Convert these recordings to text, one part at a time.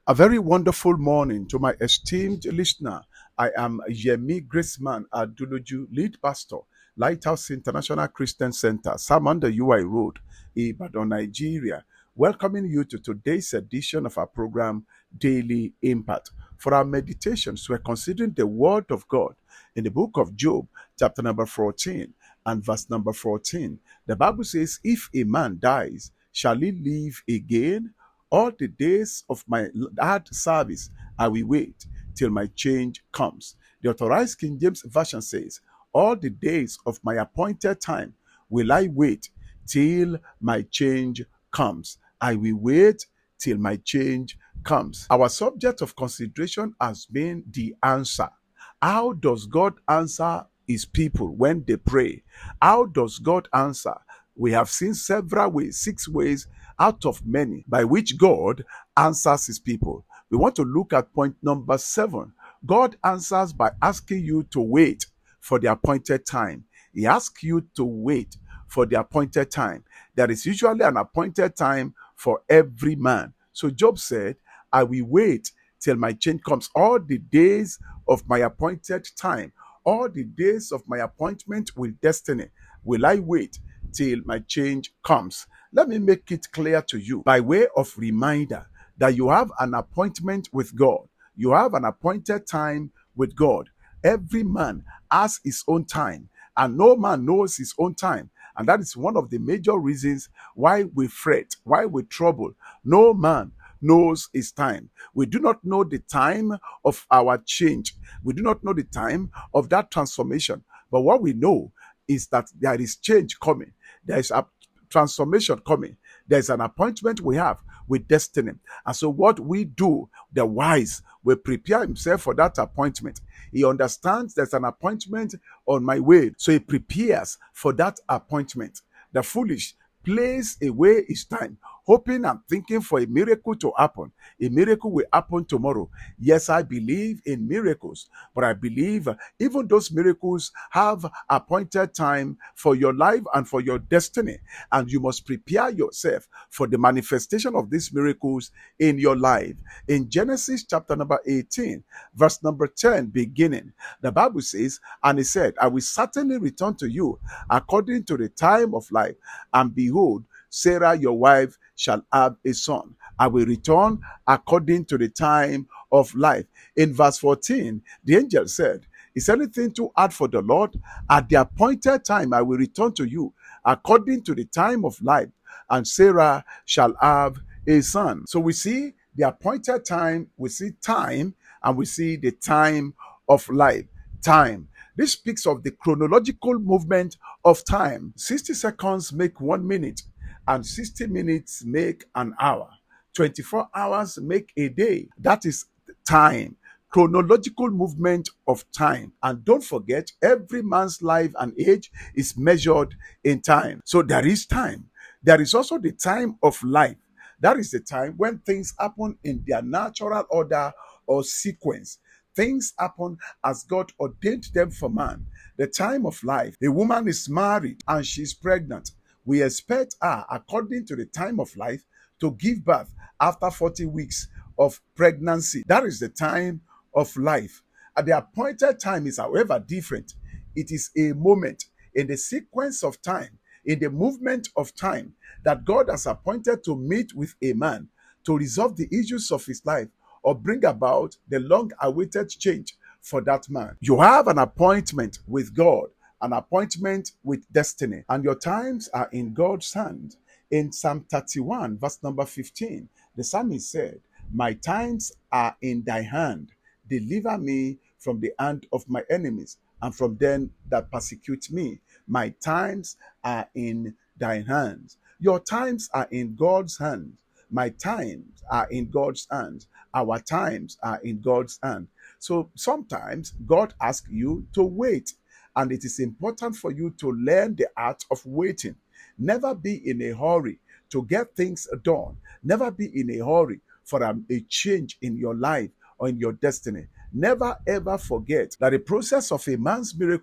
A very wonderful morning to my esteemed listener. I am Yemi Graceman Aduluju, lead pastor, Lighthouse International Christian Center, Samanda UI Road, Ibadan, Nigeria, welcoming you to today's edition of our program, Daily Impact. For our meditations, we're considering the Word of God in the book of Job, chapter number 14 and verse number 14. The Bible says, if a man dies, shall he live again? All the days of my hard service, I will wait till my change comes. The Authorized King James Version says, all the days of my appointed time will I wait till my change comes. I will wait till my change comes. Our subject of consideration has been the answer. How does God answer his people when they pray? How does God answer? We have seen several ways, 6 ways out of many by which God answers his people. We want to look at point number 7. God answers by asking you to wait for the appointed time. He asks you to wait for the appointed time. There is usually an appointed time for every man. So Job said, I will wait till my change comes. All the days of my appointed time, all the days of my appointment with destiny, will I wait till my change comes. Let me make it clear to you by way of reminder that you have an appointment with God. You have an appointed time with God. Every man has his own time, and no man knows his own time. And that is one of the major reasons why we fret, why we trouble. No man knows his time. We do not know the time of our change. We do not know the time of that transformation. But what we know is that there is change coming. There is a transformation coming. There's an appointment we have with destiny. And so what we do, the wise will prepare himself for that appointment. He understands there's an appointment on my way. So he prepares for that appointment. The foolish plays away his time, hoping and thinking for a miracle to happen. A miracle will happen tomorrow. Yes, I believe in miracles, but I believe even those miracles have appointed time for your life and for your destiny. And you must prepare yourself for the manifestation of these miracles in your life. In Genesis chapter number 18, verse number 10 beginning, the Bible says, and he said, I will certainly return to you according to the time of life, and behold, Sarah, your wife, shall have a son. I will return according to the time of life. In verse 14, the angel said, is anything too hard for the Lord? At the appointed time, I will return to you according to the time of life, and Sarah shall have a son. So we see the appointed time, we see time, and we see the time of life. Time. This speaks of the chronological movement of time. 60 seconds make 1 minute, and 60 minutes make an hour. 24 hours make a day. That is time. Chronological movement of time. And don't forget, every man's life and age is measured in time. So there is time. There is also the time of life. That is the time when things happen in their natural order or sequence. Things happen as God ordained them for man. The time of life. A woman is married and she's pregnant. We expect her, according to the time of life, to give birth after 40 weeks of pregnancy. That is the time of life. And the appointed time is, however, different. It is a moment in the sequence of time, in the movement of time, that God has appointed to meet with a man to resolve the issues of his life or bring about the long-awaited change for that man. You have an appointment with God, an appointment with destiny, and your times are in God's hand. In Psalm 31, verse number 15, the psalmist said, my times are in thy hand. Deliver me from the hand of my enemies and from them that persecute me. My times are in thy hands. Your times are in God's hands. My times are in God's hands. Our times are in God's hand. So sometimes God asks you to wait, and it is important for you to learn the art of waiting. Never be in a hurry to get things done. Never be in a hurry for a change in your life or in your destiny. Never ever forget that the process of a man's miracle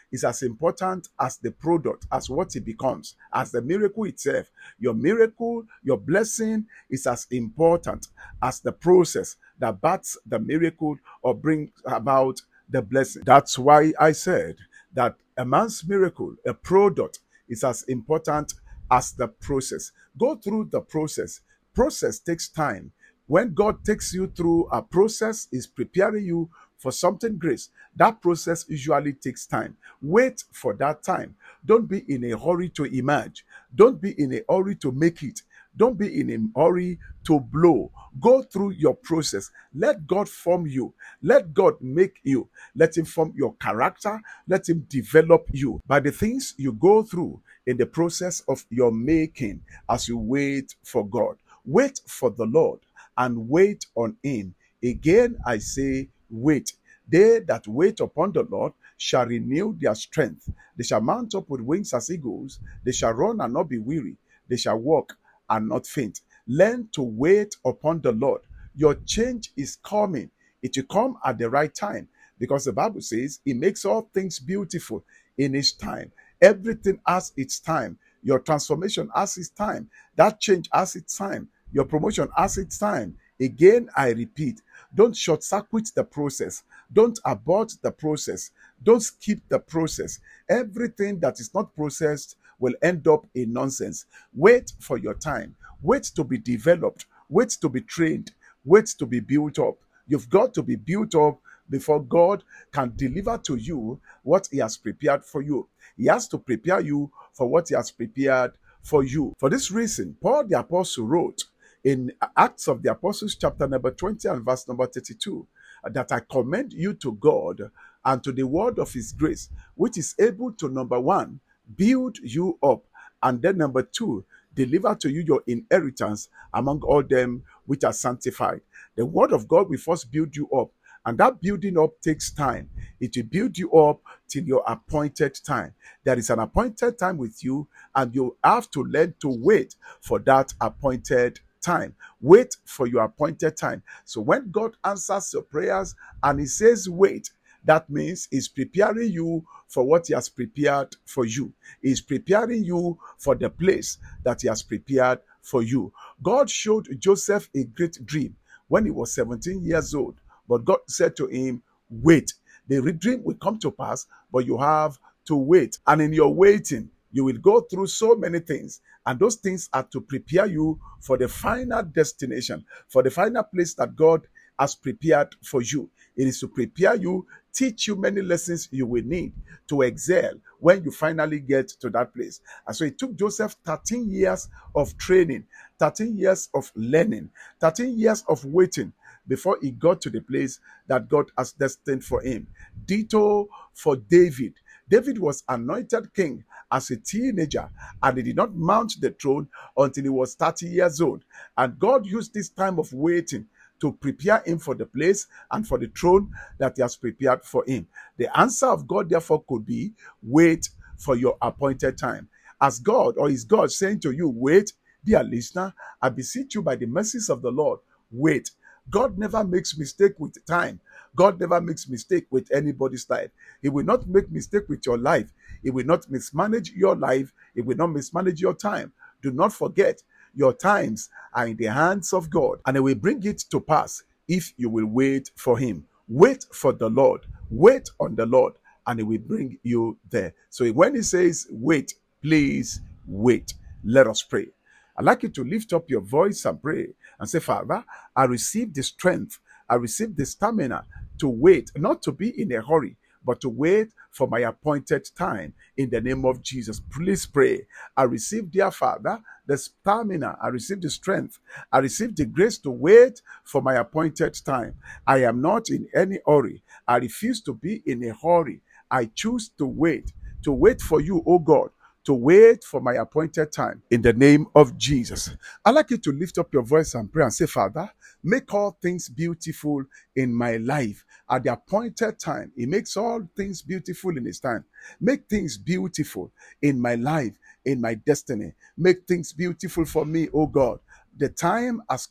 is as important as the product, as what it becomes, as the miracle itself. Your miracle, your blessing is as important as the process that births the miracle or brings about the blessing. That's why I said that a man's miracle, a product, is as important as the process. Go through the process. Process takes time. When God takes you through a process, is preparing you for something great. That process usually takes time. Wait for that time. Don't be in a hurry to emerge. Don't be in a hurry to make it. Don't be in a hurry to blow. Go through your process. Let God form you. Let God make you. Let Him form your character. Let Him develop you by the things you go through in the process of your making as you wait for God. Wait for the Lord and wait on Him. Again, I say, wait. They that wait upon the Lord shall renew their strength. They shall mount up with wings as eagles. They shall run and not be weary. They shall walk and not faint. Learn to wait upon the Lord. Your change is coming. It will come at the right time, because the Bible says He makes all things beautiful in His time. Everything has its time. Your transformation has its time. That change has its time. Your promotion has its time. Again, I repeat, don't short circuit the process. Don't abort the process. Don't skip the process. Everything that is not processed will end up in nonsense. Wait for your time. Wait to be developed. Wait to be trained. Wait to be built up. You've got to be built up before God can deliver to you what He has prepared for you. He has to prepare you for what He has prepared for you. For this reason, Paul the Apostle wrote in Acts of the Apostles chapter number 20 and verse number 32, that I commend you to God and to the word of His grace, which is able to, number one, build you up, and then number two, deliver to you your inheritance among all them which are sanctified. The word of God will first build you up, and that building up takes time. It will build you up till your appointed time. There is an appointed time with you, and you have to learn to wait for that appointed time. Wait for your appointed time. So when God answers your prayers and He says wait, that means He's preparing you for what He has prepared for you. He's preparing you for the place that He has prepared for you. God showed Joseph a great dream when he was 17 years old, but God said to him, wait. The dream will come to pass, but you have to wait. And in your waiting, you will go through so many things, and those things are to prepare you for the final destination, for the final place that God has prepared for you. It is to prepare you, teach you many lessons you will need to excel when you finally get to that place. And so it took Joseph 13 years of training, 13 years of learning, 13 years of waiting before he got to the place that God has destined for him. Ditto for David. David was anointed king as a teenager, and he did not mount the throne until he was 30 years old. And God used this time of waiting to prepare him for the place and for the throne that He has prepared for him. The answer of God, therefore, could be, wait for your appointed time. As God, or is God saying to you, wait, dear listener, I beseech you by the mercies of the Lord, wait. God never makes mistake with time. God never makes mistake with anybody's life. He will not make mistake with your life. He will not mismanage your life. He will not mismanage your time. Do not forget, your times are in the hands of God, and He will bring it to pass if you will wait for Him. Wait for the Lord. Wait on the Lord, and He will bring you there. So when He says wait, please wait. Let us pray. I'd like you to lift up your voice and pray and say, Father, I receive the strength, I receive the stamina to wait, not to be in a hurry, but to wait for my appointed time in the name of Jesus. Please pray. I receive, dear Father, the stamina. I receive the strength. I receive the grace to wait for my appointed time. I am not in any hurry. I refuse to be in a hurry. I choose to wait for you, oh God, to wait for my appointed time in the name of Jesus. I'd like you to lift up your voice and pray and say, Father, make all things beautiful in my life at the appointed time. He makes all things beautiful in His time. Make things beautiful in my life, in my destiny. Make things beautiful for me, oh God. The time has come.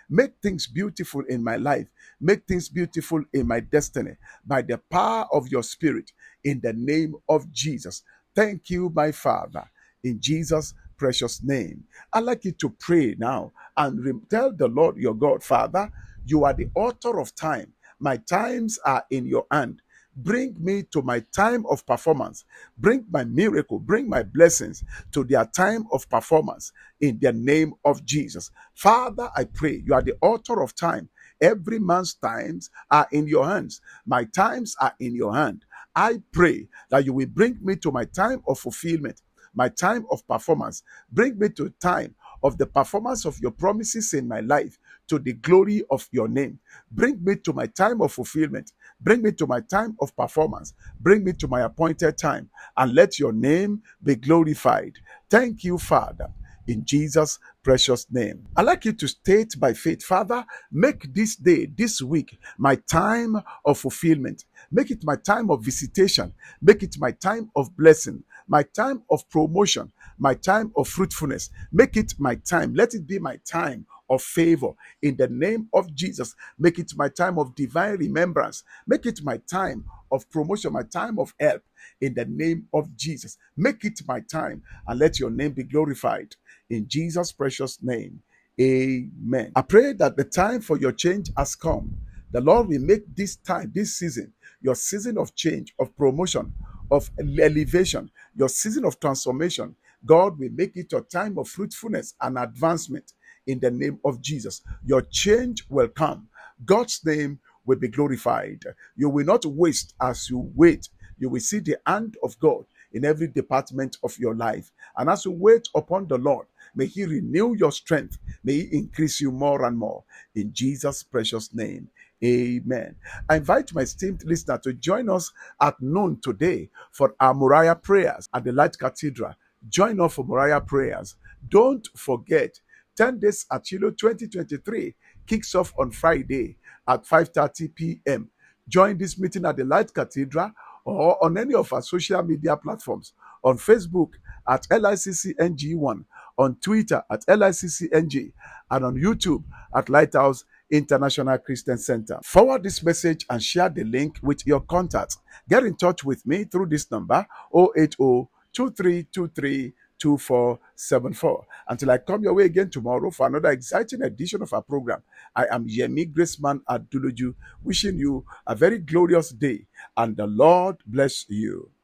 Make things beautiful in my life. Make things beautiful in my destiny by the power of your spirit in the name of Jesus. Thank you, my Father, in Jesus' precious name. I'd like you to pray now and tell the Lord your God, Father, you are the author of time. My times are in your hand. Bring me to my time of performance. Bring my miracle, bring my blessings to their time of performance in the name of Jesus. Father, I pray you are the author of time. Every man's times are in your hands. My times are in your hand. I pray that you will bring me to my time of fulfillment, my time of performance. Bring me to time of the performance of your promises in my life, to the glory of your name. Bring me to my time of fulfillment. Bring me to my time of performance. Bring me to my appointed time, and let your name be glorified. Thank you, Father, in Jesus' precious name. I'd like you to state by faith, Father, make this day, this week, my time of fulfillment. Make it my time of visitation. Make it my time of blessing, my time of promotion, my time of fruitfulness. Make it my time. Let it be my time of favor in the name of Jesus. Make it my time of divine remembrance. Make it my time of promotion, my time of help in the name of Jesus. Make it my time, and let your name be glorified in Jesus' precious name. Amen. I pray that the time for your change has come. The Lord will make this time, this season, your season of change, of promotion, of elevation, your season of transformation. God will make it your time of fruitfulness and advancement in the name of Jesus. Your change will come. God's name will be glorified. You will not waste as you wait. You will see the hand of God in every department of your life. And as you wait upon the Lord, may He renew your strength. May He increase you more and more. In Jesus' precious name. Amen. I invite my esteemed listener to join us at noon today for our Moriah prayers at the Light Cathedral. Join us for Moriah prayers. Don't forget, 10 Days at Shiloh 2023 kicks off on Friday at 5:30 p.m. Join this meeting at the Light Cathedral or on any of our social media platforms. On Facebook at LICCNG1, on Twitter at LICCNG, and on YouTube at Lighthouse International Christian Center. Forward this message and share the link with your contacts. Get in touch with me through this number 080-2323-2474. Until I come your way again tomorrow for another exciting edition of our program, I am Yemi Graceman Aduluju, wishing you a very glorious day, and the Lord bless you.